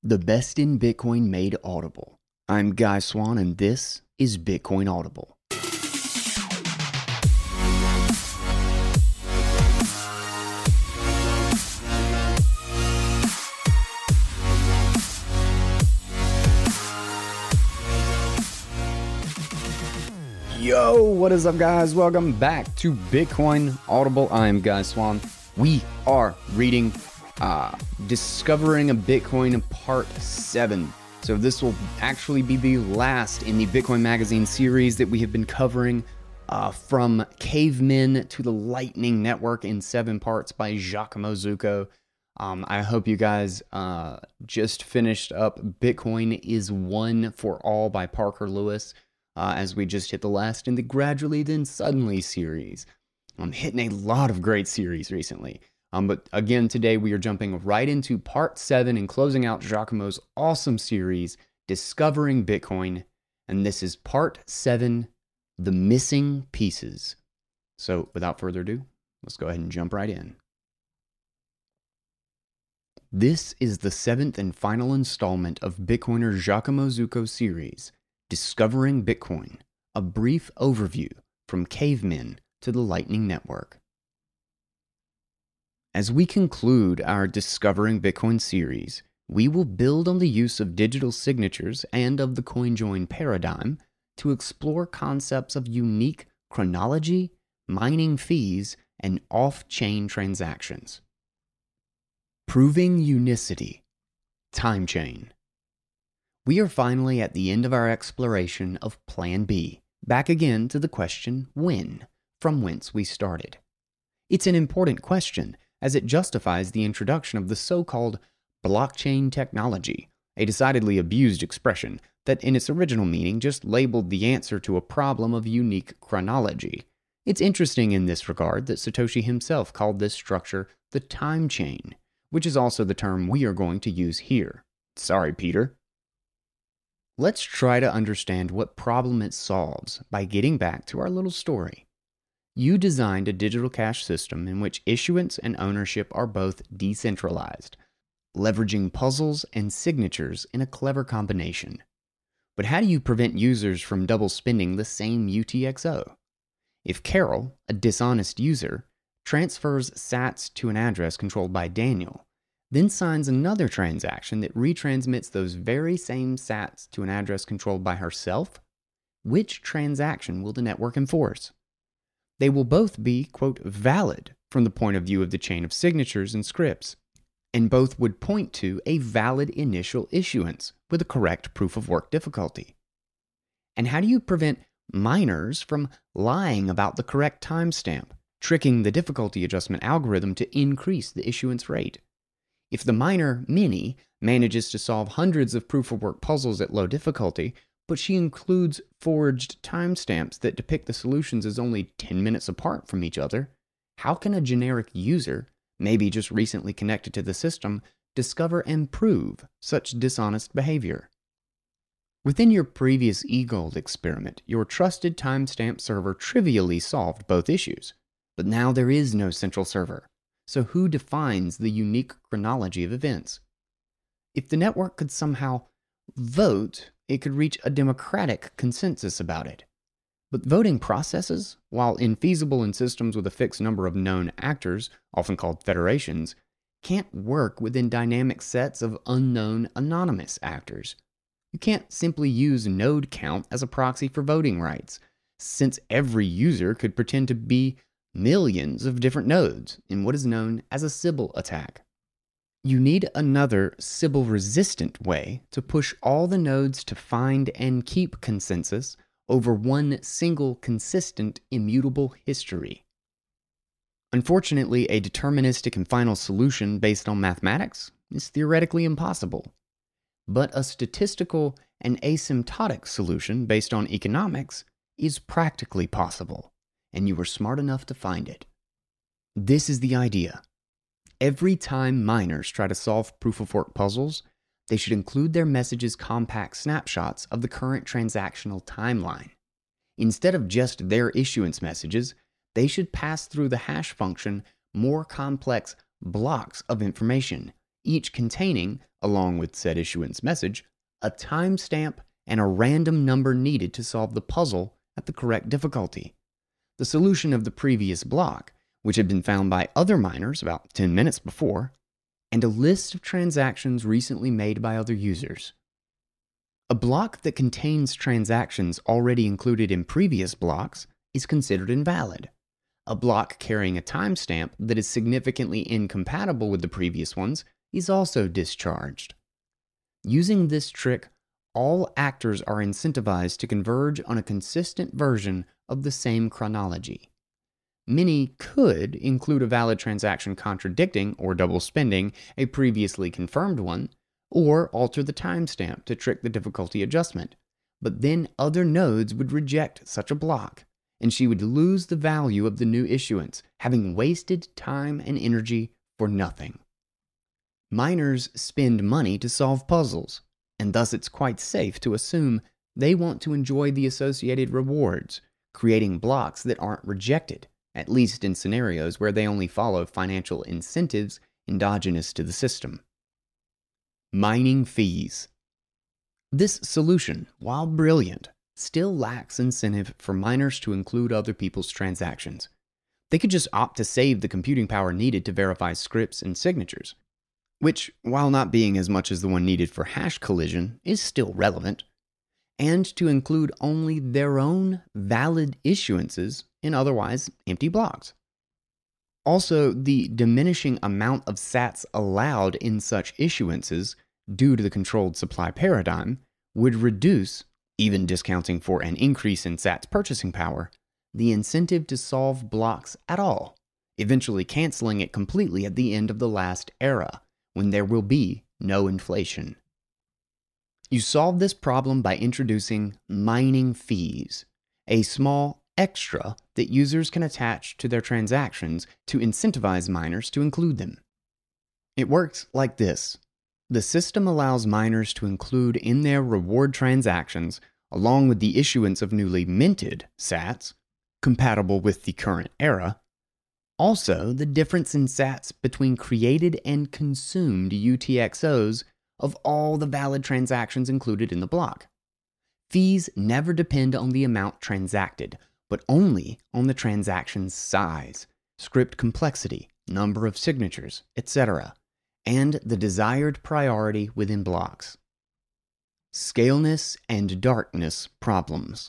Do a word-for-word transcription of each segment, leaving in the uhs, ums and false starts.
The best in Bitcoin made audible. I'm Guy Swan, and this is Bitcoin Audible. Yo, what is up, guys? Welcome back to Bitcoin Audible. I am Guy Swan. We are reading uh, Discovering a Bitcoin Part seven. So this will actually be the last in the Bitcoin Magazine series that we have been covering uh, from Cavemen to the Lightning Network in seven parts by Giacomo Zucco. Um, I hope you guys uh, just finished up Bitcoin is One for All by Parker Lewis. Uh, as we just hit the last in the Gradually Then Suddenly series. I'm hitting a lot of great series recently. Um, but again, today we are jumping right into part seven and closing out Giacomo's awesome series, Discovering Bitcoin. And this is part seven, The Missing Pieces. So without further ado, let's go ahead and jump right in. This is the seventh and final installment of Bitcoiner Giacomo Zucco's series, Discovering Bitcoin, a brief overview from Cavemen to the Lightning Network. As we conclude our Discovering Bitcoin series, we will build on the use of digital signatures and of the CoinJoin paradigm to explore concepts of unique chronology, mining fees, and off-chain transactions. Proving unicity, time chain. We are finally at the end of our exploration of Plan B, back again to the question when, from whence we started. It's an important question, as it justifies the introduction of the so-called blockchain technology, a decidedly abused expression that in its original meaning just labeled the answer to a problem of unique chronology. It's interesting in this regard that Satoshi himself called this structure the time chain, which is also the term we are going to use here. Sorry, Peter. Let's try to understand what problem it solves by getting back to our little story. You designed a digital cash system in which issuance and ownership are both decentralized, leveraging puzzles and signatures in a clever combination. But how do you prevent users from double spending the same U T X O? If Carol, a dishonest user, transfers sats to an address controlled by Daniel, then signs another transaction that retransmits those very same sats to an address controlled by herself, which transaction will the network enforce? They will both be, quote, valid from the point of view of the chain of signatures and scripts, and both would point to a valid initial issuance with a correct proof of work difficulty. And how do you prevent miners from lying about the correct timestamp, tricking the difficulty adjustment algorithm to increase the issuance rate? If the miner, Minnie, manages to solve hundreds of proof-of-work puzzles at low difficulty, but she includes forged timestamps that depict the solutions as only ten minutes apart from each other, how can a generic user, maybe just recently connected to the system, discover and prove such dishonest behavior? Within your previous eGold experiment, your trusted timestamp server trivially solved both issues, but now there is no central server. So who defines the unique chronology of events? If the network could somehow vote, it could reach a democratic consensus about it. But voting processes, while infeasible in systems with a fixed number of known actors, often called federations, can't work within dynamic sets of unknown anonymous actors. You can't simply use node count as a proxy for voting rights, since every user could pretend to be millions of different nodes in what is known as a Sybil attack. You need another Sybil-resistant way to push all the nodes to find and keep consensus over one single consistent immutable history. Unfortunately, a deterministic and final solution based on mathematics is theoretically impossible. But a statistical and asymptotic solution based on economics is practically possible, and you were smart enough to find it. This is the idea. Every time miners try to solve proof-of-work puzzles, they should include their messages compact snapshots of the current transactional timeline. Instead of just their issuance messages, they should pass through the hash function more complex blocks of information, each containing, along with said issuance message, a timestamp and a random number needed to solve the puzzle at the correct difficulty. The solution of the previous block, which had been found by other miners about ten minutes before, and a list of transactions recently made by other users. A block that contains transactions already included in previous blocks is considered invalid. A block carrying a timestamp that is significantly incompatible with the previous ones is also discharged. Using this trick, all actors are incentivized to converge on a consistent version of the same chronology. Many could include a valid transaction contradicting or double spending a previously confirmed one, or alter the timestamp to trick the difficulty adjustment, but then other nodes would reject such a block, and she would lose the value of the new issuance, having wasted time and energy for nothing. Miners spend money to solve puzzles, and thus it's quite safe to assume they want to enjoy the associated rewards, creating blocks that aren't rejected, at least in scenarios where they only follow financial incentives endogenous to the system. Mining fees. This solution, while brilliant, still lacks incentive for miners to include other people's transactions. They could just opt to save the computing power needed to verify scripts and signatures, which, while not being as much as the one needed for hash collision, is still relevant, and to include only their own valid issuances in otherwise empty blocks. Also, the diminishing amount of sats allowed in such issuances due to the controlled supply paradigm would reduce, even discounting for an increase in sats purchasing power, the incentive to solve blocks at all, eventually canceling it completely at the end of the last era, when there will be no inflation. You solve this problem by introducing mining fees, a small extra that users can attach to their transactions to incentivize miners to include them. It works like this. The system allows miners to include in their reward transactions, along with the issuance of newly minted sats, compatible with the current era, also the difference in sats between created and consumed U T X Os of all the valid transactions included in the block. Fees never depend on the amount transacted, but only on the transaction's size, script complexity, number of signatures, et cetera, and the desired priority within blocks. Scaleness and darkness problems.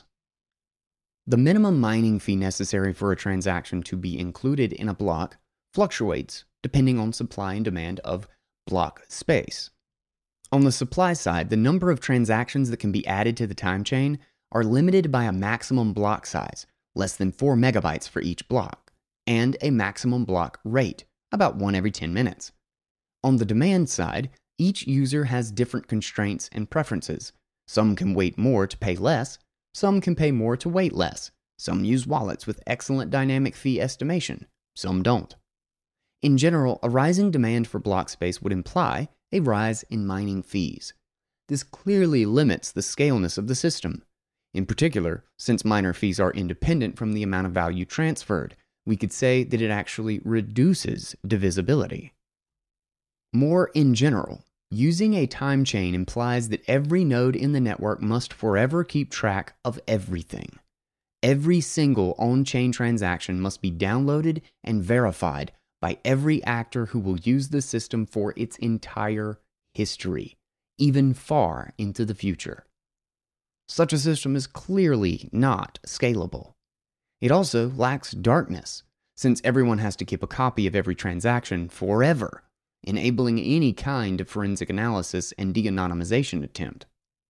The minimum mining fee necessary for a transaction to be included in a block fluctuates depending on supply and demand of block space. On the supply side, the number of transactions that can be added to the time chain are limited by a maximum block size, less than four megabytes for each block, and a maximum block rate, about one every ten minutes. On the demand side, each user has different constraints and preferences. Some can wait more to pay less, some can pay more to wait less, some use wallets with excellent dynamic fee estimation, some don't. In general, a rising demand for block space would imply a rise in mining fees. This clearly limits the scaleness of the system. In particular, since miner fees are independent from the amount of value transferred, we could say that it actually reduces divisibility. More in general, using a time chain implies that every node in the network must forever keep track of everything. Every single on-chain transaction must be downloaded and verified by every actor who will use the system for its entire history, even far into the future. Such a system is clearly not scalable. It also lacks darkness, since everyone has to keep a copy of every transaction forever, enabling any kind of forensic analysis and de-anonymization attempt.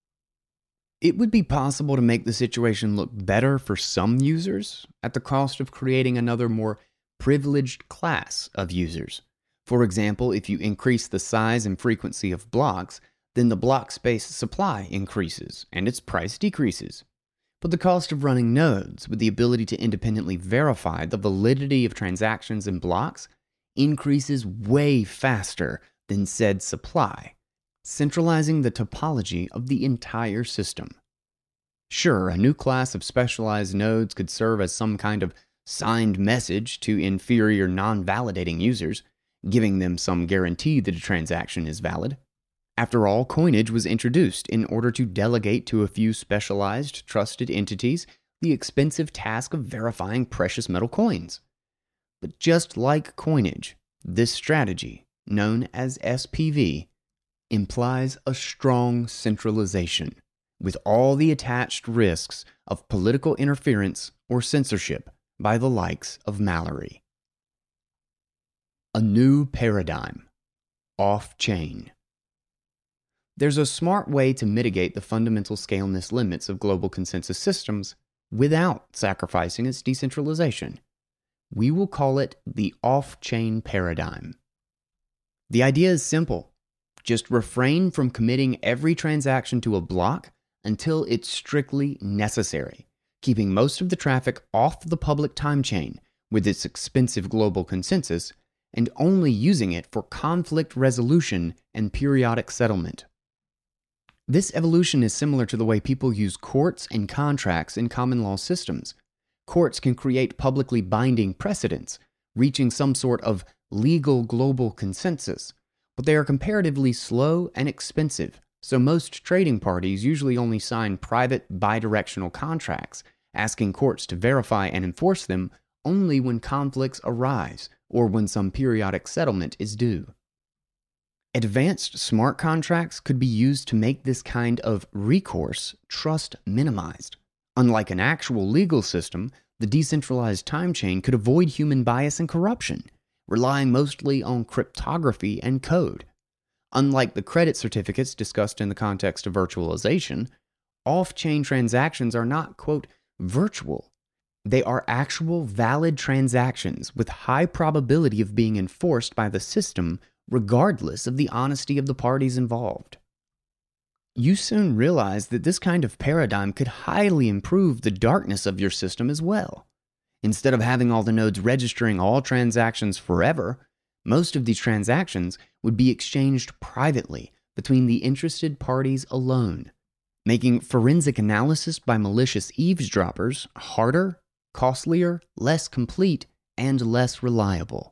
It would be possible to make the situation look better for some users at the cost of creating another more privileged class of users. For example, if you increase the size and frequency of blocks, then the block space supply increases and its price decreases. But the cost of running nodes with the ability to independently verify the validity of transactions in blocks increases way faster than said supply, centralizing the topology of the entire system. Sure, a new class of specialized nodes could serve as some kind of signed message to inferior non-validating users, giving them some guarantee that a transaction is valid. After all, coinage was introduced in order to delegate to a few specialized, trusted entities the expensive task of verifying precious metal coins. But just like coinage, this strategy, known as S P V, implies a strong centralization, with all the attached risks of political interference or censorship by the likes of Mallory. A new paradigm, off-chain. There's a smart way to mitigate the fundamental scaleness limits of global consensus systems without sacrificing its decentralization. We will call it the off-chain paradigm. The idea is simple. Just refrain from committing every transaction to a block until it's strictly necessary, keeping most of the traffic off the public time chain with its expensive global consensus, and only using it for conflict resolution and periodic settlement. This evolution is similar to the way people use courts and contracts in common law systems. Courts can create publicly binding precedents, reaching some sort of legal global consensus, but they are comparatively slow and expensive, so most trading parties usually only sign private bidirectional contracts, asking courts to verify and enforce them only when conflicts arise or when some periodic settlement is due. Advanced smart contracts could be used to make this kind of recourse trust minimized. Unlike an actual legal system, the decentralized time chain could avoid human bias and corruption, relying mostly on cryptography and code. Unlike the credit certificates discussed in the context of virtualization, off-chain transactions are not, quote, virtual. They are actual valid transactions with high probability of being enforced by the system regardless of the honesty of the parties involved. You soon realize that this kind of paradigm could highly improve the darkness of your system as well. Instead of having all the nodes registering all transactions forever, most of these transactions would be exchanged privately between the interested parties alone, making forensic analysis by malicious eavesdroppers harder, costlier, less complete, and less reliable.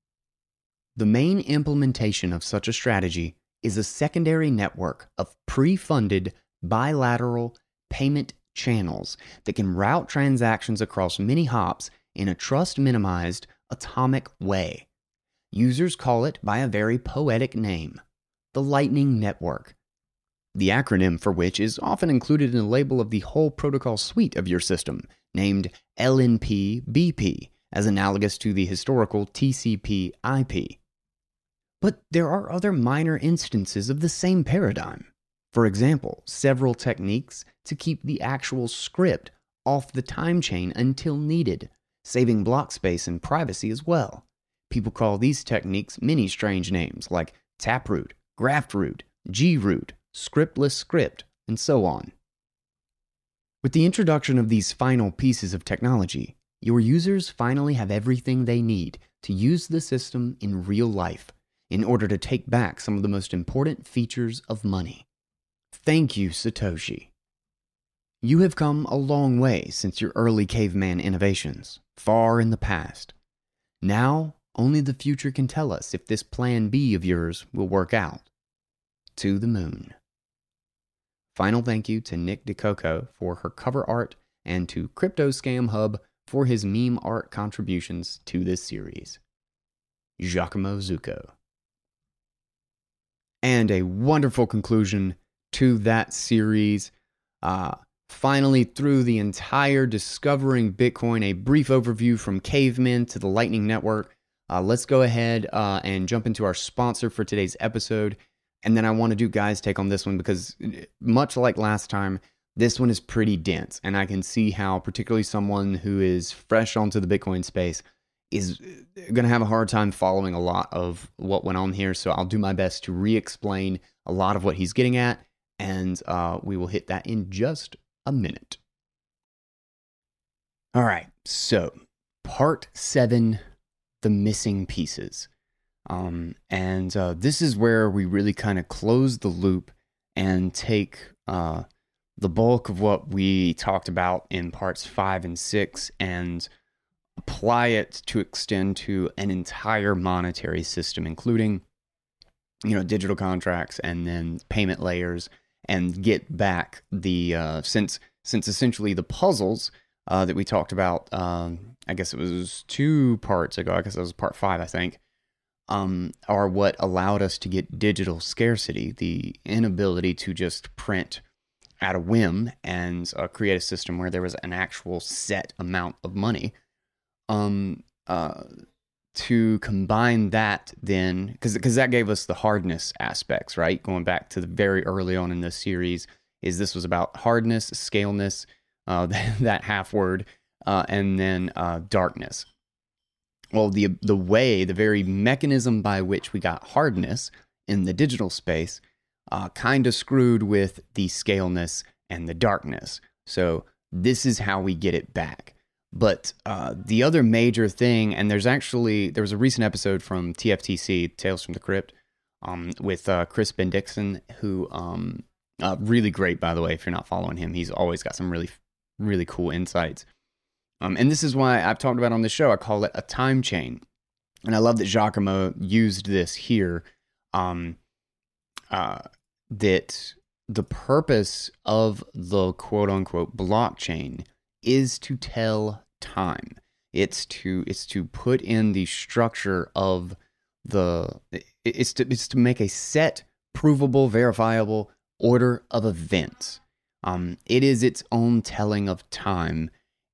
The main implementation of such a strategy is a secondary network of pre-funded bilateral payment channels that can route transactions across many hops in a trust-minimized, atomic way. Users call it by a very poetic name, the Lightning Network, the acronym for which is often included in the label of the whole protocol suite of your system, named L N P B P, as analogous to the historical T C P I P. But there are other minor instances of the same paradigm. For example, several techniques to keep the actual script off the time chain until needed, saving block space and privacy as well. People call these techniques many strange names like taproot, graftroot, groot, scriptless script, and so on. With the introduction of these final pieces of technology, your users finally have everything they need to use the system in real life, in order to take back some of the most important features of money. Thank you, Satoshi. You have come a long way since your early caveman innovations, far in the past. Now, only the future can tell us if this plan B of yours will work out. To the moon. Final thank you to Nick DeCoco for her cover art and to Crypto Scam Hub for his meme art contributions to this series. Giacomo Zucco. And a wonderful conclusion to that series. Uh, finally, through the entire Discovering Bitcoin, a brief overview from cavemen to the Lightning Network. Uh, let's go ahead uh, and jump into our sponsor for today's episode. And then I want to do Guy's take on this one because much like last time, this one is pretty dense. And I can see how particularly someone who is fresh onto the Bitcoin space is going to have a hard time following a lot of what went on here. So I'll do my best to re-explain a lot of what he's getting at, and uh, we will hit that in just a minute. All right, so part seven, the missing pieces. Um, and uh, this is where we really kind of close the loop and take uh, the bulk of what we talked about in parts five and six and apply it to extend to an entire monetary system, including, you know, digital contracts and then payment layers, and get back the uh, since since essentially the puzzles uh, that we talked about. Um, I guess it was two parts ago. I guess it was part five, I think. Um, are what allowed us to get digital scarcity, the inability to just print at a whim and uh, create a system where there was an actual set amount of money. Um, uh, to combine that then, because because that gave us the hardness aspects, right? Going back to the very early on in this series, is this was about hardness, scaleness, uh, that half word, uh, and then uh, darkness. Well, the the way, the very mechanism by which we got hardness in the digital space uh, kind of screwed with the scaleness and the darkness. So this is how we get it back. But uh, the other major thing, and there's actually, there was a recent episode from T F T C, Tales from the Crypt, um, with uh, Chris Bendixson, who, um, uh, really great, by the way, if you're not following him. He's always got some really, really cool insights. Um, and this is why I've talked about on this show, I call it a time chain. And I love that Giacomo used this here, um, uh, that the purpose of the quote-unquote blockchain is to tell time. It's to it's to put in the structure of the, it's to, it's to make a set, provable, verifiable order of events. Um, it is its own telling of time.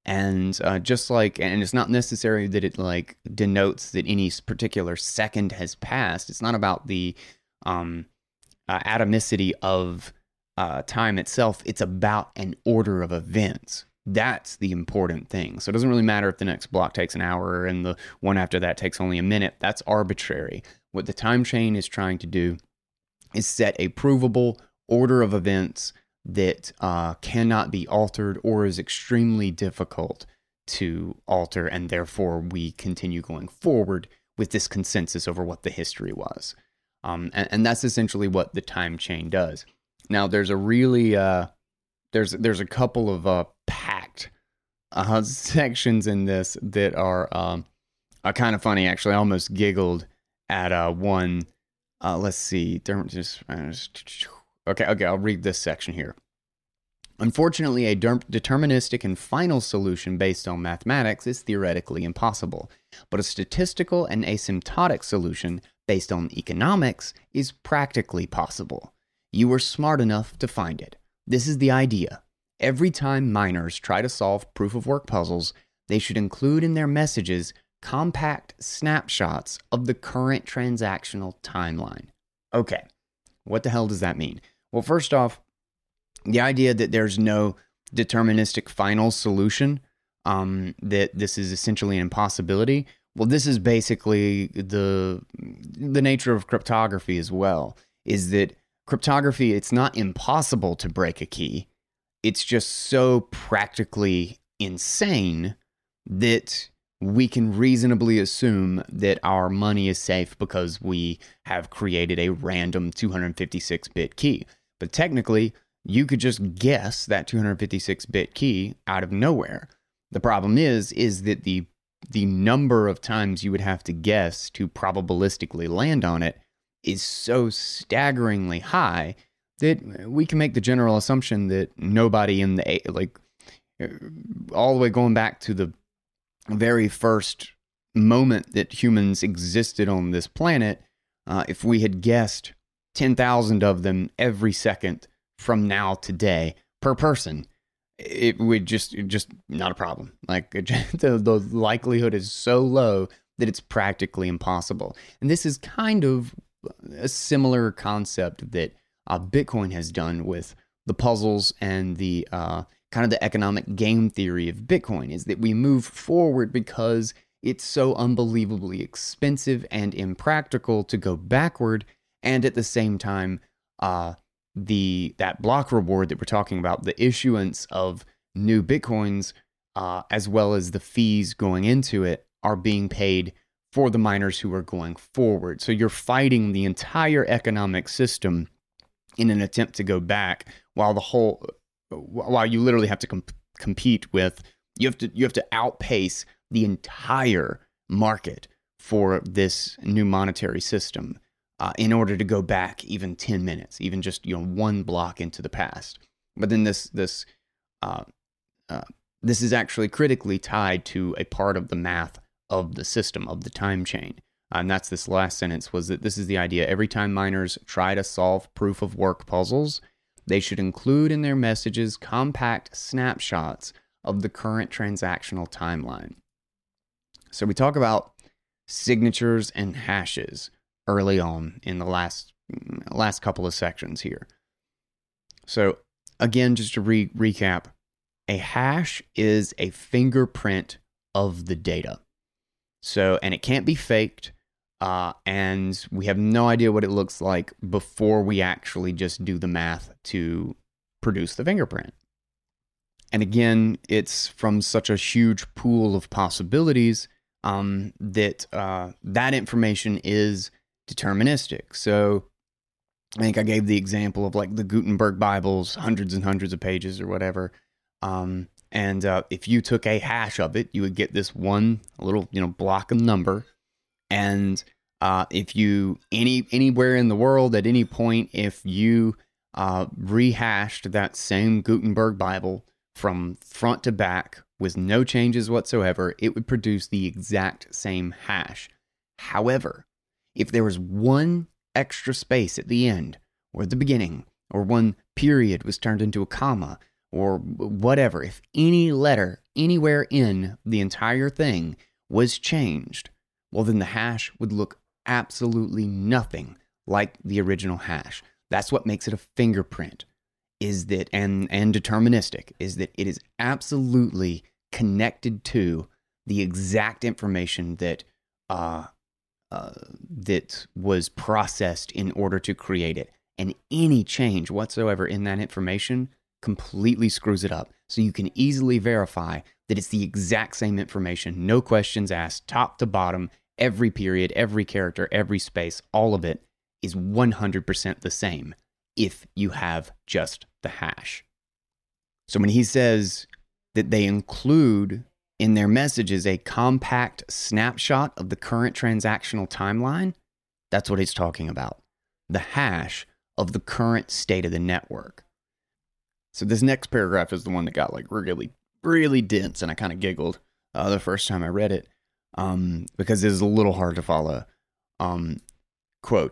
And uh, just like, and it's not necessary that it like denotes that any particular second has passed. It's not about the um, uh, atomicity of uh, time itself. It's about an order of events. That's the important thing. So it doesn't really matter if the next block takes an hour and the one after that takes only a minute. That's arbitrary. What the time chain is trying to do is set a provable order of events that uh, cannot be altered or is extremely difficult to alter, and therefore we continue going forward with this consensus over what the history was. Um, and, and that's essentially what the time chain does. Now, there's a really, uh, there's there's a couple of uh, packed uh, sections in this that are, um, are kind of funny, actually. I almost giggled at uh, one. Uh, let's see. Just, okay, okay, I'll read this section here. Unfortunately, a de- deterministic and final solution based on mathematics is theoretically impossible, but a statistical and asymptotic solution based on economics is practically possible. You were smart enough to find it. This is the idea. Every time miners try to solve proof-of-work puzzles, they should include in their messages compact snapshots of the current transactional timeline. Okay, what the hell does that mean? Well, first off, the idea that there's no deterministic final solution, um, that this is essentially an impossibility, well, this is basically the the nature of cryptography as well, is that cryptography, it's not impossible to break a key. It's just so practically insane that we can reasonably assume that our money is safe because we have created a random two hundred fifty-six bit key. But technically, you could just guess that two hundred fifty-six bit key out of nowhere. The problem is, is that the the number of times you would have to guess to probabilistically land on it is so staggeringly high that we can make the general assumption that nobody in the, like, all the way going back to the very first moment that humans existed on this planet, uh, if we had guessed ten thousand of them every second from now to today per person, it would just, just not a problem. Like, the, the likelihood is so low that it's practically impossible. And this is kind of a similar concept that uh, Bitcoin has done with the puzzles and the uh, kind of the economic game theory of Bitcoin, is that we move forward because it's so unbelievably expensive and impractical to go backward, and at the same time, uh, the that block reward that we're talking about, the issuance of new Bitcoins, uh, as well as the fees going into it, are being paid for the miners who are going forward. So you're fighting the entire economic system in an attempt to go back, while the whole, while you literally have to comp- compete with, you have to you have to outpace the entire market for this new monetary system uh, in order to go back even ten minutes, even just, you know, one block into the past. But then this this uh, uh, this is actually critically tied to a part of the math of the system, of the time chain. Uh, and that's this last sentence, was that this is the idea. Every time miners try to solve proof of work puzzles, they should include in their messages compact snapshots of the current transactional timeline. So we talk about signatures and hashes early on in the last last couple of sections here. So again, just to re- recap, a hash is a fingerprint of the data. So, and it can't be faked, uh, and we have no idea what it looks like before we actually just do the math to produce the fingerprint. And again, it's from such a huge pool of possibilities um, that uh, that information is deterministic. So I think I gave the example of like the Gutenberg Bibles, hundreds and hundreds of pages or whatever. Um, and uh, if you took a hash of it, you would get this one little, you know, block of number. And uh, if you any anywhere in the world at any point, if you uh, rehashed that same Gutenberg Bible from front to back with no changes whatsoever, it would produce the exact same hash. However, if there was one extra space at the end or at the beginning, or one period was turned into a comma, or whatever, if any letter anywhere in the entire thing was changed, well, then the hash would look absolutely nothing like the original hash. That's what makes it a fingerprint, is that, and, and deterministic, is that it is absolutely connected to the exact information that uh, uh, that was processed in order to create it. And any change whatsoever in that information completely screws it up. So you can easily verify that it's the exact same information, no questions asked, top to bottom, every period, every character, every space, all of it is one hundred percent the same if you have just the hash. So when he says that they include in their messages a compact snapshot of the current transactional timeline, that's what he's talking about. The hash of the current state of the network. So this next paragraph is the one that got like really, really dense, and I kind of giggled uh, the first time I read it um, because it is a little hard to follow. Um, quote,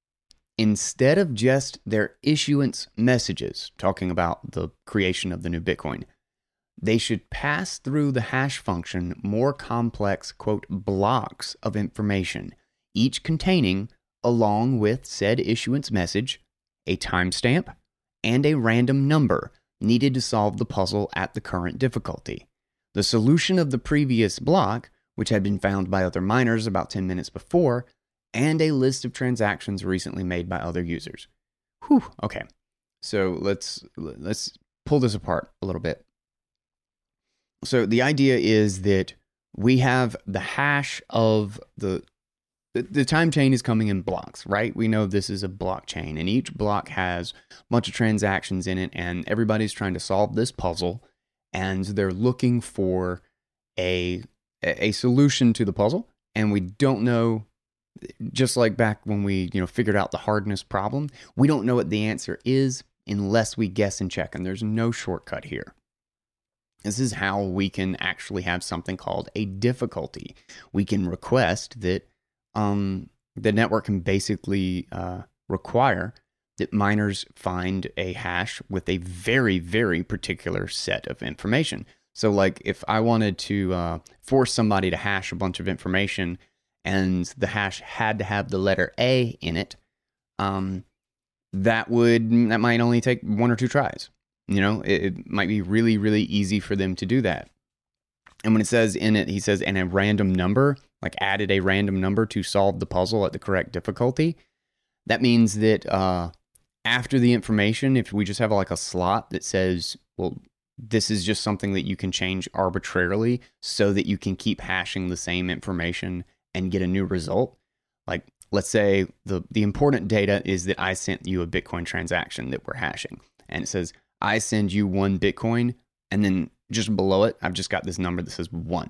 instead of just their issuance messages, talking about the creation of the new Bitcoin, they should pass through the hash function more complex, quote, blocks of information, each containing, along with said issuance message, a timestamp, and a random number needed to solve the puzzle at the current difficulty. The solution of the previous block, which had been found by other miners about ten minutes before, and a list of transactions recently made by other users. Whew, okay. So let's let's pull this apart a little bit. So the idea is that we have the hash of the The time chain is coming in blocks, right? We know this is a blockchain, and each block has a bunch of transactions in it, and everybody's trying to solve this puzzle, and they're looking for a a solution to the puzzle, and we don't know, just like back when we, you know, figured out the hardness problem, we don't know what the answer is unless we guess and check, and there's no shortcut here. This is how we can actually have something called a difficulty. We can request that Um, the network can basically uh, require that miners find a hash with a very, very particular set of information. So like if I wanted to uh, force somebody to hash a bunch of information and the hash had to have the letter A in it, um, that would, that might only take one or two tries. You know, it, it might be really, really easy for them to do that. And when it says in it, he says, and a random number, like added a random number to solve the puzzle at the correct difficulty. That means that uh, after the information, if we just have like a slot that says, well, this is just something that you can change arbitrarily so that you can keep hashing the same information and get a new result. Like, let's say the, the important data is that I sent you a Bitcoin transaction that we're hashing. And it says, I send you one Bitcoin, and then just below it, I've just got this number that says one.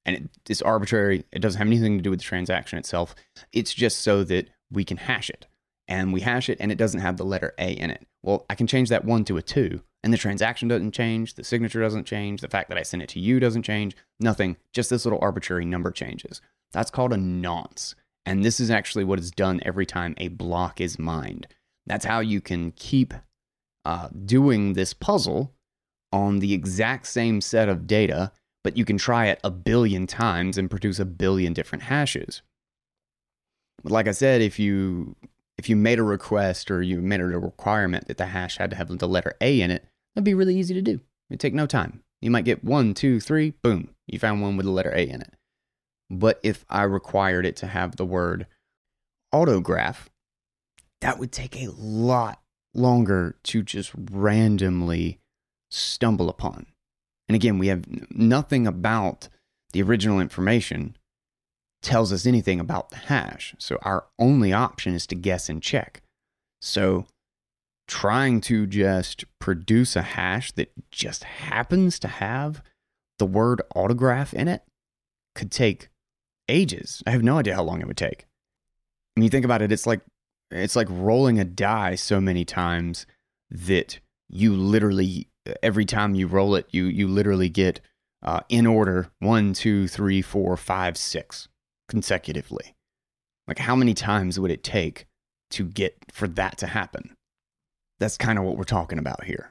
And it, it's arbitrary. It doesn't have anything to do with the transaction itself. It's just so that we can hash it. And we hash it and it doesn't have the letter A in it. Well, I can change that one to a two and the transaction doesn't change. The signature doesn't change. The fact that I sent it to you doesn't change. Nothing. Just this little arbitrary number changes. That's called a nonce. And this is actually what is done every time a block is mined. That's how you can keep uh, doing this puzzle on the exact same set of data, but you can try it a billion times and produce a billion different hashes. But like I said, if you if you made a request or you made a requirement that the hash had to have the letter A in it, that'd be really easy to do. It'd take no time. You might get one, two, three, boom, you found one with the letter A in it. But if I required it to have the word autograph, that would take a lot longer to just randomly stumble upon. And again, we have nothing about the original information tells us anything about the hash. So our only option is to guess and check. So trying to just produce a hash that just happens to have the word autograph in it could take ages. I have no idea how long it would take. When you think about it, it's like it's like rolling a die so many times that you literally, every time you roll it, you you literally get uh, in order one, two, three, four, five, six consecutively. Like how many times would it take to get for that to happen? That's kind of what we're talking about here.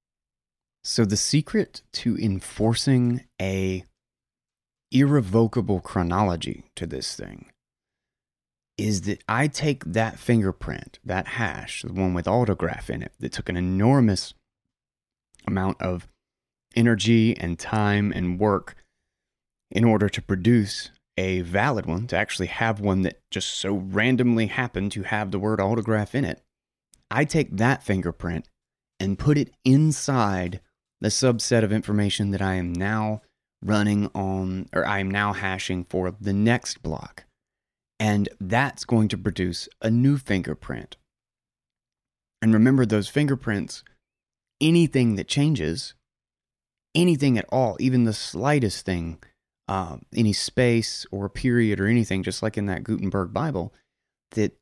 So the secret to enforcing a irrevocable chronology to this thing is that I take that fingerprint, that hash, the one with autograph in it, that took an enormous amount of energy and time and work in order to produce a valid one, to actually have one that just so randomly happened to have the word autograph in it. I take that fingerprint and put it inside the subset of information that I am now running on, or I am now hashing for the next block. And that's going to produce a new fingerprint. And remember, those fingerprints, anything that changes, anything at all, even the slightest thing, uh, any space or period or anything, just like in that Gutenberg Bible, that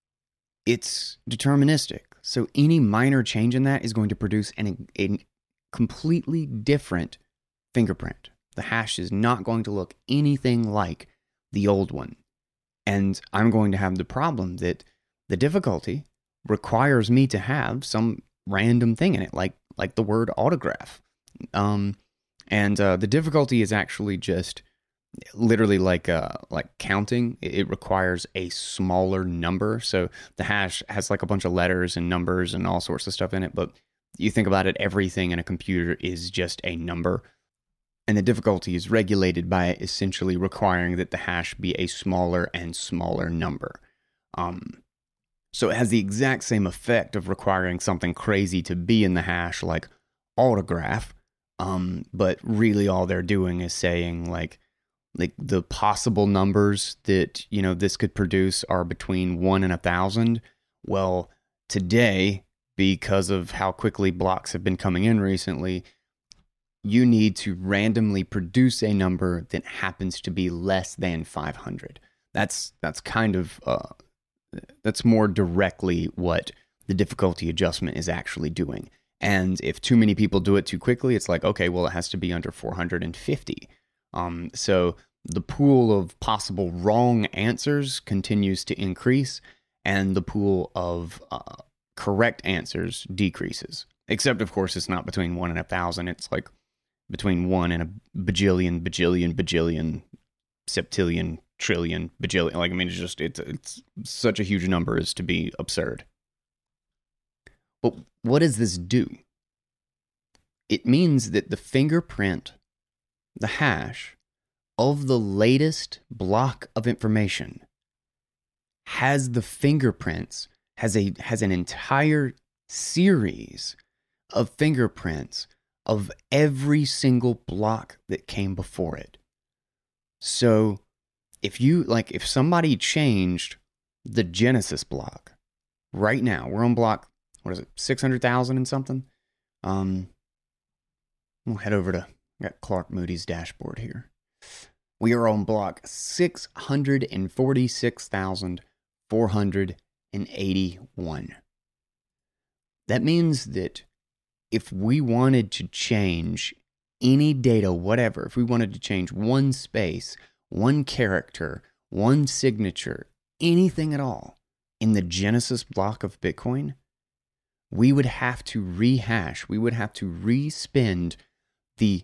it's deterministic. So any minor change in that is going to produce an, a completely different fingerprint. The hash is not going to look anything like the old one. And I'm going to have the problem that the difficulty requires me to have some random thing in it, like like the word autograph. Um, and uh, the difficulty is actually just literally like uh, like counting. It requires a smaller number. So the hash has like a bunch of letters and numbers and all sorts of stuff in it. But you think about it, everything in a computer is just a number. And the difficulty is regulated by essentially requiring that the hash be a smaller and smaller number. Um, so it has the exact same effect of requiring something crazy to be in the hash, like autograph. Um, but really all they're doing is saying like, like the possible numbers that, you know, this could produce are between one and a thousand. Well, today, because of how quickly blocks have been coming in recently, you need to randomly produce a number that happens to be less than five hundred. That's that's kind of uh, that's more directly what the difficulty adjustment is actually doing. And if too many people do it too quickly, it's like, okay, well, it has to be under four hundred fifty. Um, so the pool of possible wrong answers continues to increase, and the pool of uh, correct answers decreases. Except, of course, it's not between one and a thousand. It's like between one and a bajillion, bajillion, bajillion, septillion, trillion, bajillion. Like, I mean, it's just, it's, it's such a huge number as to be absurd. But what does this do? It means that the fingerprint, the hash of the latest block of information has the fingerprints, has a, has an entire series of fingerprints of every single block that came before it. So if you, like, if somebody changed the Genesis block right now, we're on block, what is it, six hundred thousand and something? Um, we'll head over to, I got Clark Moody's dashboard here. We are on block six hundred forty-six thousand four hundred eighty-one. That means that if we wanted to change any data, whatever, if we wanted to change one space, one character, one signature, anything at all in the Genesis block of Bitcoin, we would have to rehash, we would have to respend the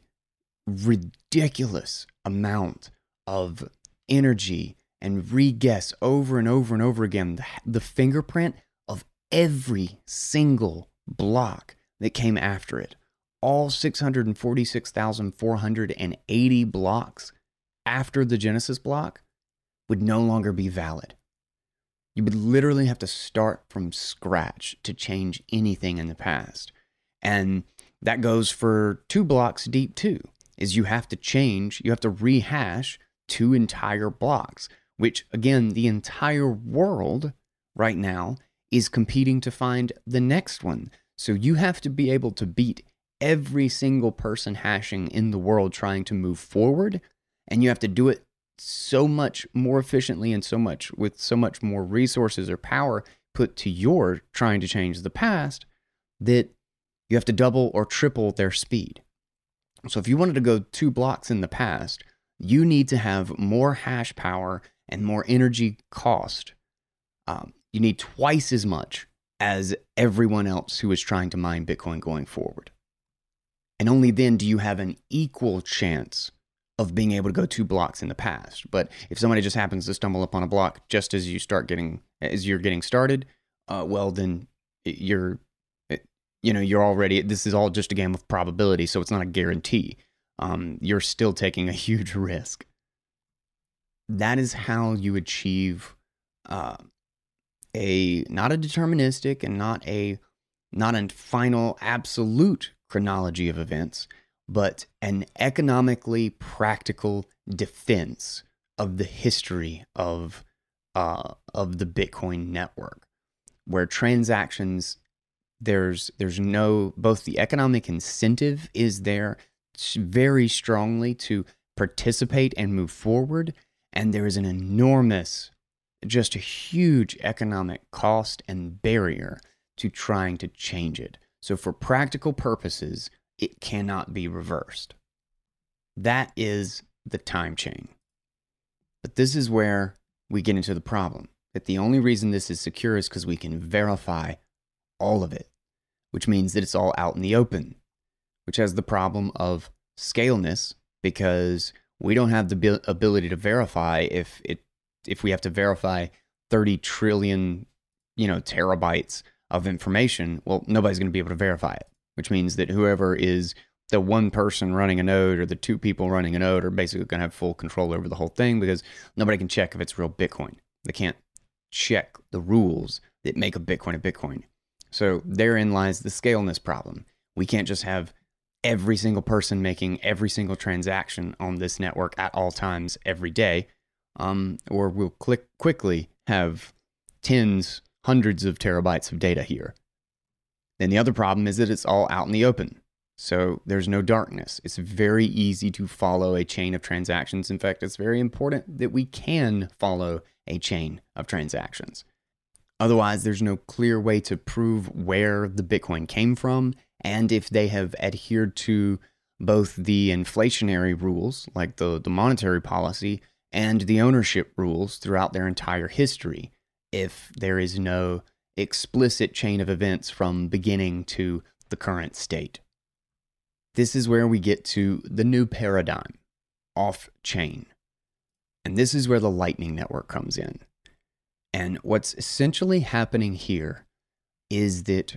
ridiculous amount of energy and re-guess over and over and over again the, the fingerprint of every single block that came after it. All six hundred forty-six thousand four hundred eighty blocks after the Genesis block would no longer be valid. You would literally have to start from scratch to change anything in the past. And that goes for two blocks deep too, is you have to change, you have to rehash two entire blocks, which again, the entire world right now is competing to find the next one. So you have to be able to beat every single person hashing in the world trying to move forward, and you have to do it so much more efficiently and so much with so much more resources or power put to your trying to change the past that you have to double or triple their speed. So if you wanted to go two blocks in the past, you need to have more hash power and more energy cost. Um, you need twice as much as everyone else who is trying to mine Bitcoin going forward. And only then do you have an equal chance of being able to go two blocks in the past. But if somebody just happens to stumble upon a block just as you start getting, as you're getting started, uh, well, then you're, you know, you're already, this is all just a game of probability, so it's not a guarantee. Um, you're still taking a huge risk. That is how you achieve uh, a, not a deterministic and not a, not a final absolute chronology of events, but an economically practical defense of the history of uh, of the Bitcoin network, where transactions, there's there's no, both the economic incentive is there very strongly to participate and move forward, and there is an enormous, just a huge economic cost and barrier to trying to change it. So for practical purposes, it cannot be reversed. That is the time chain. But this is where we get into the problem, that the only reason this is secure is because we can verify all of it, which means that it's all out in the open, which has the problem of scaleness, because we don't have the ability to verify if it if we have to verify thirty trillion, you know, terabytes of information. Well, nobody's going to be able to verify it, which means that whoever is the one person running a node or the two people running a node are basically going to have full control over the whole thing, because nobody can check if it's real Bitcoin. They can't check the rules that make a Bitcoin a Bitcoin. So therein lies the scaleness problem. We can't just have every single person making every single transaction on this network at all times every day, um, or we'll click quickly have tens, hundreds of terabytes of data here. Then the other problem is that it's all out in the open. So there's no darkness. It's very easy to follow a chain of transactions. In fact, it's very important that we can follow a chain of transactions. Otherwise, there's no clear way to prove where the Bitcoin came from and if they have adhered to both the inflationary rules, like the, the monetary policy, and the ownership rules throughout their entire history, if there is no explicit chain of events from beginning to the current state. This is where we get to the new paradigm, off-chain. And this is where the Lightning Network comes in. And what's essentially happening here is that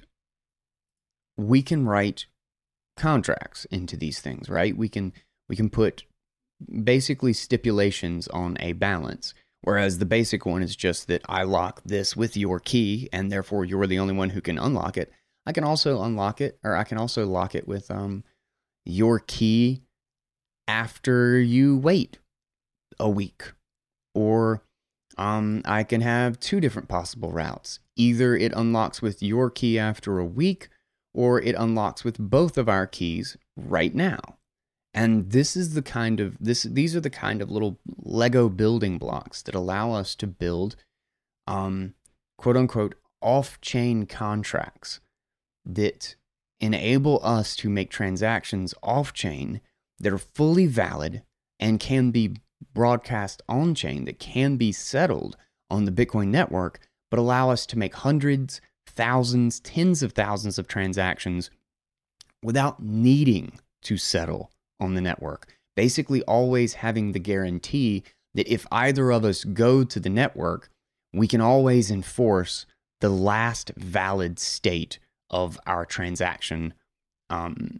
we can write contracts into these things, right? We can we can put basically stipulations on a balance, whereas the basic one is just that I lock this with your key, and therefore you're the only one who can unlock it. I can also unlock it, or I can also lock it with um, your key after you wait a week. Or um, I can have two different possible routes. Either it unlocks with your key after a week, or it unlocks with both of our keys right now. And this is the kind of this these are the kind of little Lego building blocks that allow us to build um quote unquote off-chain contracts that enable us to make transactions off-chain that are fully valid and can be broadcast on-chain, that can be settled on the Bitcoin network, but allow us to make hundreds, thousands, tens of thousands of transactions without needing to settle on the network. Basically, always having the guarantee that if either of us go to the network, we can always enforce the last valid state of our transaction, um,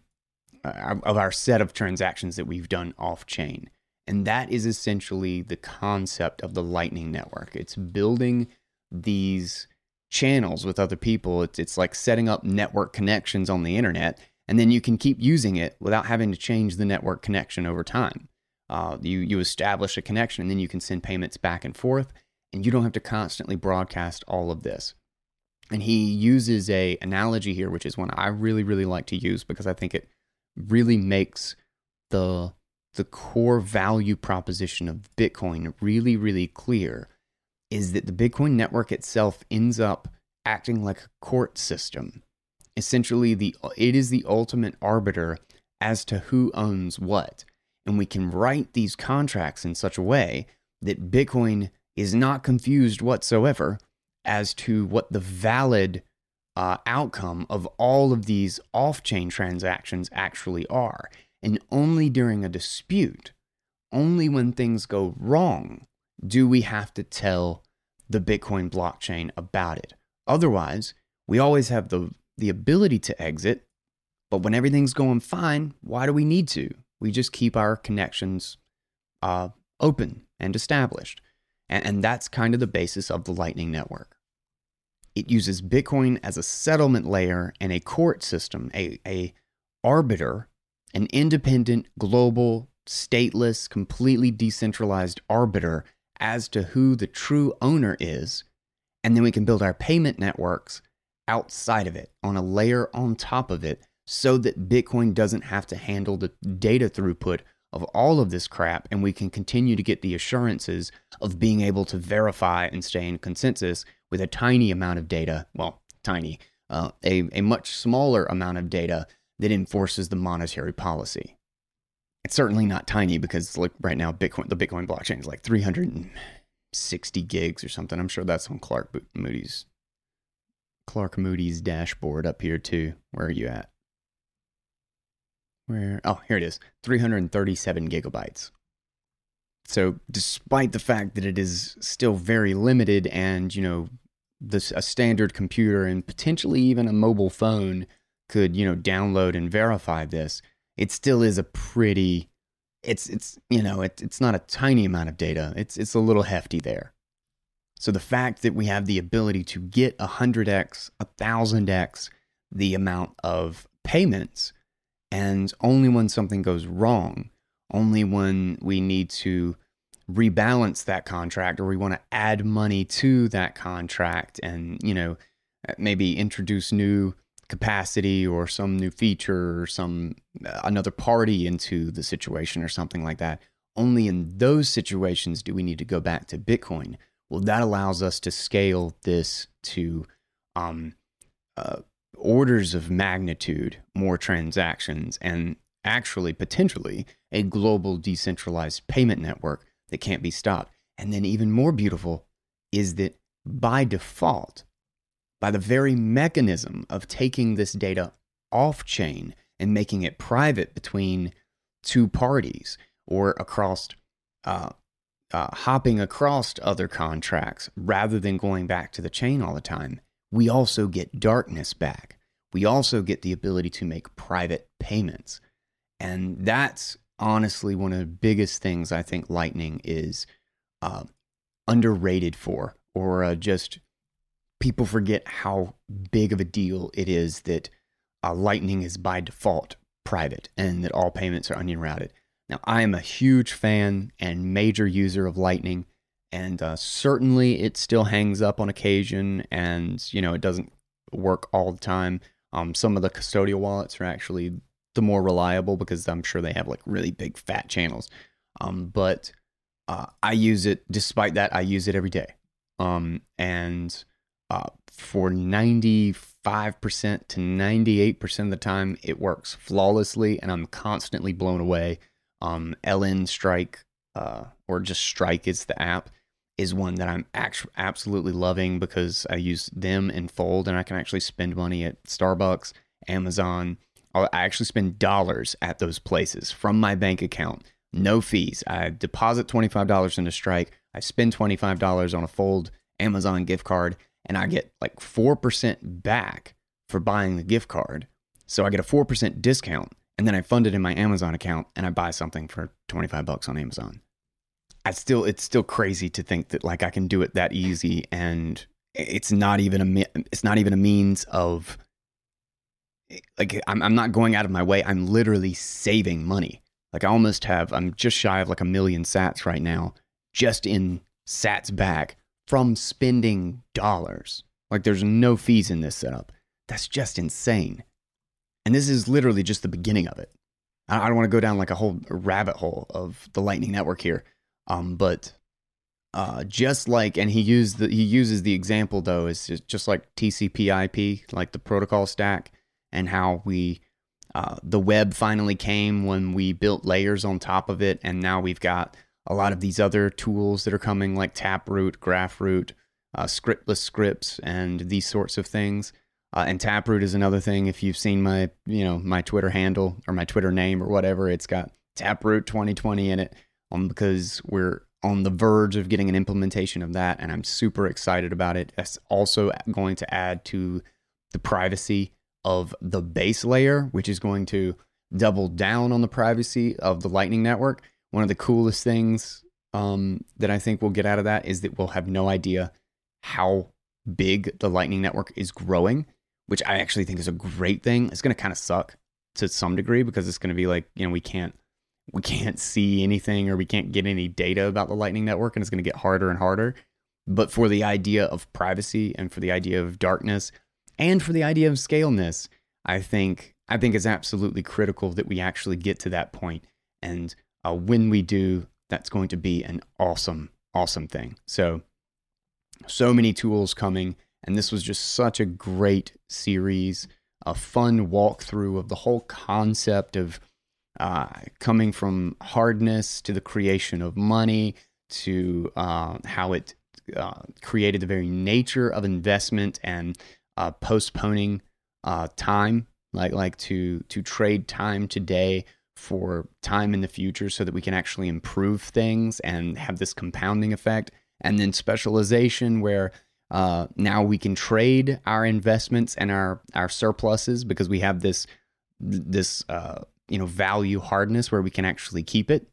of our set of transactions that we've done off-chain. And that is essentially the concept of the Lightning Network. It's building these channels with other people. It's, it's like setting up network connections on the internet, and then you can keep using it without having to change the network connection over time. Uh, you, you establish a connection, and then you can send payments back and forth, and you don't have to constantly broadcast all of this. And he uses a analogy here, which is one I really, really like to use because I think it really makes the the core value proposition of Bitcoin really, really clear, is that the Bitcoin network itself ends up acting like a court system. Essentially, the it is the ultimate arbiter as to who owns what. And we can write these contracts in such a way that Bitcoin is not confused whatsoever as to what the valid uh, outcome of all of these off-chain transactions actually are. And only during a dispute, only when things go wrong, do we have to tell the Bitcoin blockchain about it. Otherwise, we always have the, the ability to exit, but when everything's going fine, why do we need to? We just keep our connections uh, open and established. And, and that's kind of the basis of the Lightning Network. It uses Bitcoin as a settlement layer and a court system, a, a arbiter, an independent, global, stateless, completely decentralized arbiter as to who the true owner is. And then we can build our payment networks outside of it, on a layer on top of it, so that Bitcoin doesn't have to handle the data throughput of all of this crap, and we can continue to get the assurances of being able to verify and stay in consensus with a tiny amount of data, well, tiny, uh, a, a much smaller amount of data that enforces the monetary policy. It's certainly not tiny because like right now, Bitcoin, the Bitcoin blockchain is like three hundred sixty gigs or something. I'm sure that's on Clark Moody's, Clark Moody's dashboard up here too. Where are you at? Where? Oh, here it is. three hundred thirty-seven gigabytes. So despite the fact that it is still very limited and, you know, this, a standard computer and potentially even a mobile phone could, you know, download and verify this, it still is a pretty, it's, it's you know, it, it's not a tiny amount of data. It's, it's a little hefty there. So the fact that we have the ability to get one hundred x, one thousand x the amount of payments, and only when something goes wrong, only when we need to rebalance that contract or we want to add money to that contract and, you know, maybe introduce new capacity or some new feature or some uh, another party into the situation or something like that. Only in those situations do we need to go back to Bitcoin. Well, that allows us to scale this to um, uh, orders of magnitude more transactions and actually potentially a global decentralized payment network that can't be stopped. And then even more beautiful is that by default, by the very mechanism of taking this data off chain and making it private between two parties or across, uh, uh, hopping across other contracts rather than going back to the chain all the time, we also get darkness back. We also get the ability to make private payments. And that's honestly one of the biggest things I think Lightning is uh, underrated for, or uh, just people forget how big of a deal it is that uh, Lightning is by default private and that all payments are onion routed. Now, I am a huge fan and major user of Lightning, and uh, certainly it still hangs up on occasion, and you know it doesn't work all the time. Um, some of the custodial wallets are actually the more reliable because I'm sure they have like really big fat channels. Um, but uh, I use it. Despite that, I use it every day. Um, and uh, for ninety-five percent to ninety-eight percent of the time, it works flawlessly, and I'm constantly blown away. Um, L N Strike, uh, or just Strike is the app, is one that I'm actually absolutely loving because I use them in Fold, and I can actually spend money at Starbucks, Amazon. I actually spend dollars at those places from my bank account. No fees. I deposit twenty-five dollars into Strike. I spend twenty-five dollars on a Fold Amazon gift card, and I get like four percent back for buying the gift card. So I get a four percent discount, and then I fund it in my Amazon account, and I buy something for twenty-five bucks on Amazon. I still, it's still crazy to think that like I can do it that easy, and it's not even a, it's not even a means of, like, I'm, I'm not going out of my way. I'm literally saving money. Like I almost have, I'm just shy of like a million sats right now, just in sats back from spending dollars. Like there's no fees in this setup. That's just insane. And this is literally just the beginning of it. I, I don't want to go down like a whole rabbit hole of the Lightning Network here. Um, but uh, just like, and he used the, he uses the example though, is just, just like T C P I P, like the protocol stack, and how we, uh, the web finally came when we built layers on top of it. And now we've got a lot of these other tools that are coming like Taproot, Graph-Root, uh, scriptless scripts, and these sorts of things. Uh, and Taproot is another thing. If you've seen my, you know, my Twitter handle or my Twitter name or whatever, it's got Taproot twenty twenty in it, um, because we're on the verge of getting an implementation of that, and I'm super excited about it. It's also going to add to the privacy of the base layer, which is going to double down on the privacy of the Lightning Network. One of the coolest things um, that I think we'll get out of that is that we'll have no idea how big the Lightning Network is growing, which I actually think is a great thing. It's going to kind of suck to some degree because it's going to be like, you know, we can't we can't see anything or we can't get any data about the Lightning Network, and it's going to get harder and harder. But for the idea of privacy and for the idea of darkness and for the idea of scaleness, I think I think it's absolutely critical that we actually get to that point. And uh, when we do, that's going to be an awesome, awesome thing. So, so many tools coming. And this was just such a great series, a fun walkthrough of the whole concept of uh, coming from hardness to the creation of money, to uh, how it uh, created the very nature of investment and uh, postponing uh, time, like like to to trade time today for time in the future so that we can actually improve things and have this compounding effect. And then specialization, where uh, now we can trade our investments and our, our surpluses because we have this this uh, you know value hardness where we can actually keep it.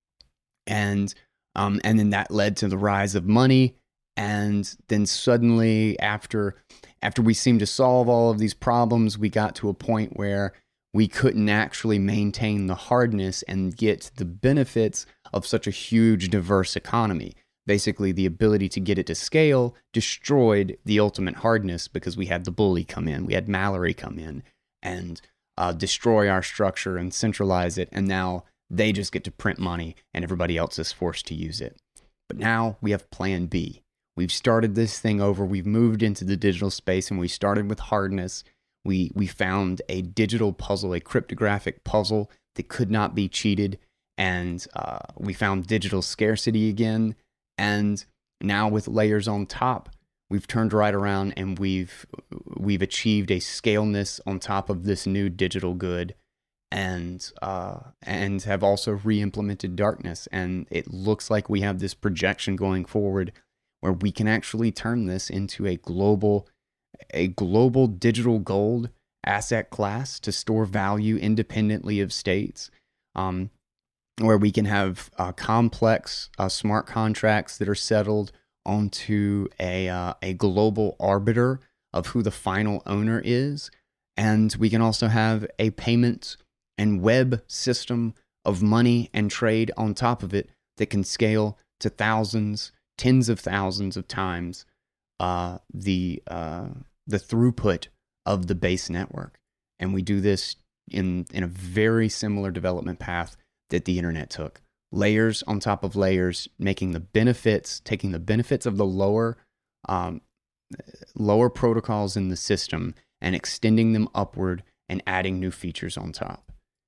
And um, and then that led to the rise of money. And then suddenly, after after we seemed to solve all of these problems, we got to a point where we couldn't actually maintain the hardness and get the benefits of such a huge, diverse economy. Basically, the ability to get it to scale destroyed the ultimate hardness because we had the bully come in, we had Mallory come in and uh, destroy our structure and centralize it, and now they just get to print money and everybody else is forced to use it. But now we have plan B. We've started this thing over, we've moved into the digital space, and we started with hardness. We we found a digital puzzle, a cryptographic puzzle that could not be cheated, and uh, we found digital scarcity again. And now with layers on top, we've turned right around and we've we've achieved a scaleness on top of this new digital good, and uh, and have also re-implemented darkness. And it looks like we have this projection going forward where we can actually turn this into a global a global digital gold asset class to store value independently of states, um, where we can have uh, complex uh, smart contracts that are settled onto a uh, a global arbiter of who the final owner is. And we can also have a payment and web system of money and trade on top of it that can scale to thousands, tens of thousands of times uh, the uh, the throughput of the base network. And we do this in, in a very similar development path that the internet took. Layers on top of layers, making the benefits, taking the benefits of the lower, um, lower protocols in the system and extending them upward and adding new features on top.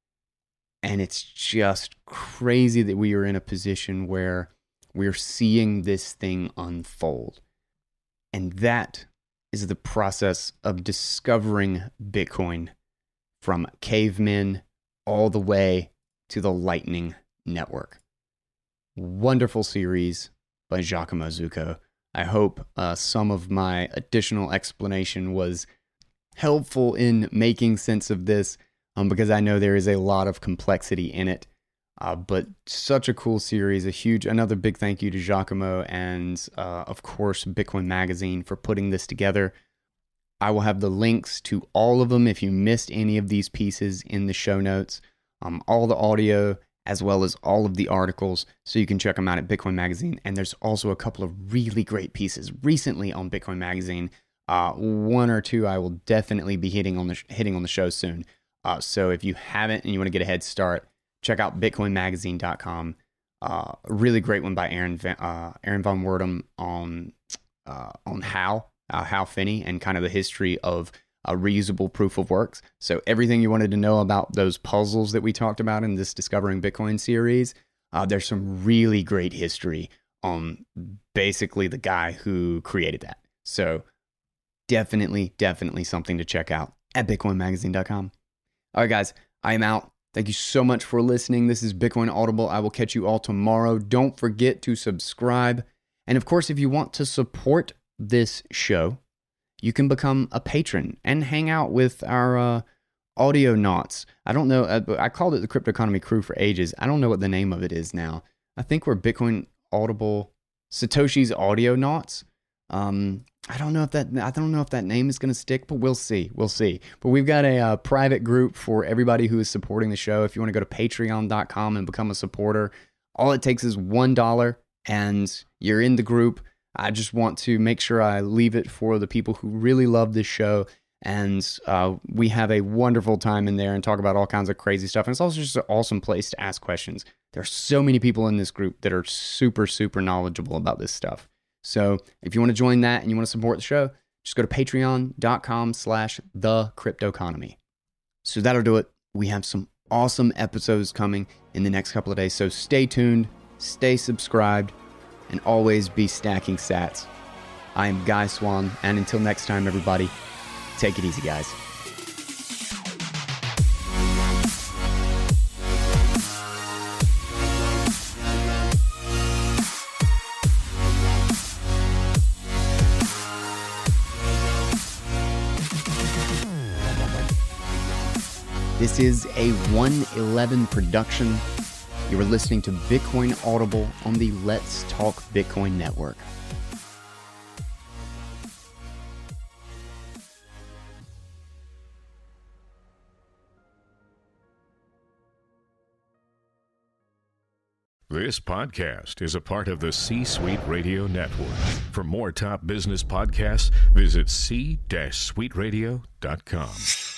And it's just crazy that we are in a position where we're seeing this thing unfold. And that is the process of discovering Bitcoin from cavemen all the way to the Lightning Network. Wonderful series by Giacomo Zucco. I hope uh, some of my additional explanation was helpful in making sense of this, um, because I know there is a lot of complexity in it. Uh, but such a cool series, a huge, another big thank you to Giacomo and, uh, of course, Bitcoin Magazine for putting this together. I will have the links to all of them if you missed any of these pieces in the show notes, um, all the audio, as well as all of the articles, so you can check them out at Bitcoin Magazine. And there's also a couple of really great pieces recently on Bitcoin Magazine. Uh, one or two I will definitely be hitting on the hitting on the show soon. Uh, so if you haven't and you want to get a head start, check out bitcoin magazine dot com. Uh, a really great one by Aaron uh, Aaron von Wertham on uh, on how uh, Hal Finney and kind of the history of a reusable proof of works. So everything you wanted to know about those puzzles that we talked about in this Discovering Bitcoin series, uh, there's some really great history on basically the guy who created that. So definitely, definitely something to check out at bitcoin magazine dot com. All right, guys, I am out. Thank you so much for listening. This is Bitcoin Audible. I will catch you all tomorrow. Don't forget to subscribe. And of course, if you want to support this show, you can become a patron and hang out with our uh, audio knots. I don't know. Uh, I called it the Crypto Economy Crew for ages. I don't know what the name of it is now. I think we're Bitcoin Audible Satoshi's Audio Knots. Um, I don't know if that I don't know if that name is going to stick, but we'll see. We'll see. But we've got a uh, private group for everybody who is supporting the show. If you want to go to patreon dot com and become a supporter, all it takes is one dollar and you're in the group. I just want to make sure I leave it for the people who really love this show. And uh, we have a wonderful time in there and talk about all kinds of crazy stuff. And it's also just an awesome place to ask questions. There are so many people in this group that are super, super knowledgeable about this stuff. So if you want to join that and you want to support the show, just go to patreon dot com slash the crypto economy. So that'll do it. We have some awesome episodes coming in the next couple of days. So stay tuned, stay subscribed, and always be stacking sats. I am Guy Swan, and until next time, everybody, take it easy, guys. This is a one eleven production. You are listening to Bitcoin Audible on the Let's Talk Bitcoin network. This podcast is a part of the C-Suite Radio Network. For more top business podcasts, visit c suite radio dot com.